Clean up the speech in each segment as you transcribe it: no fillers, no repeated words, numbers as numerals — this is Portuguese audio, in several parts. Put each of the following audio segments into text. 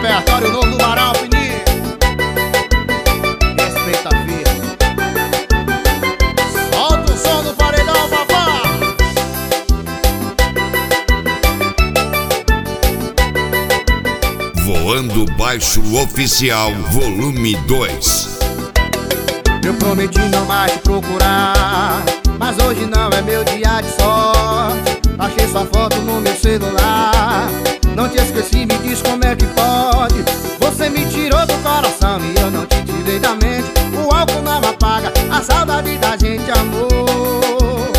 Repertório novo do Barão Fininho. Respeita a vida. Solta o som do paredão, papá. Voando Baixo Oficial, volume 2. Eu prometi não mais te procurar, mas hoje não é meu dia de sorte. Achei sua foto no meu celular. Não te esqueci, me diz como é que pode. Você me tirou do coração e eu não te tirei da mente. O álcool não apaga a saudade da gente, amor.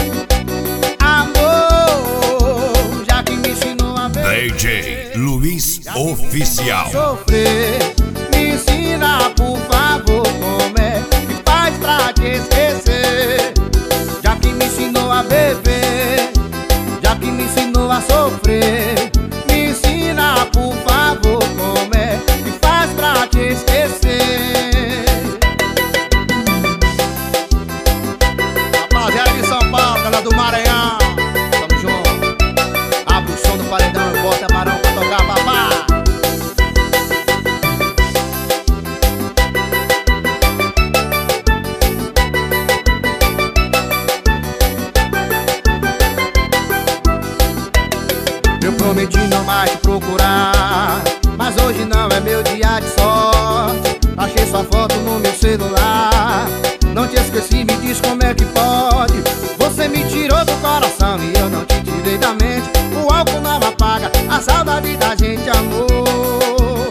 Amor, já que me ensinou a ver DJ Luiz Oficial. sofrer, me ensina por favor como é que faz pra te esquecer. Já que me ensinou a beber, já que me ensinou a sofrer, me ensina por favor como é que faz pra te esquecer. Rapaziada de São Paulo, galera do Maranhão, tamo junto. Abre o som do paredão e bota Barão pra tocar, papá. Eu prometi não mais te procurar, mas hoje não é meu dia de sorte. Achei sua foto no meu celular. Não te esqueci, me diz como é que pode. Você me tirou do coração e eu não te tirei da mente. O álcool não apaga a saudade da gente, amor.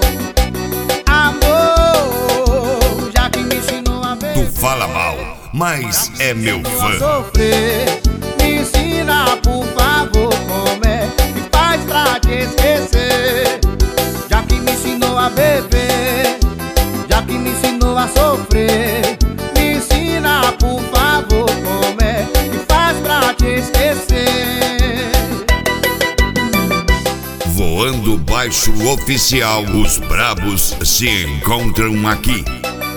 Amor, já que me ensinou a ver. Tu fala mal, mas é meu fã. Sofrer, me ensina por favor como é que faz pra te esquecer. Já que me ensinou a beber, já que me ensinou a sofrer, me ensina por favor como é que faz pra te esquecer. Voando Baixo Oficial, os brabos se encontram aqui.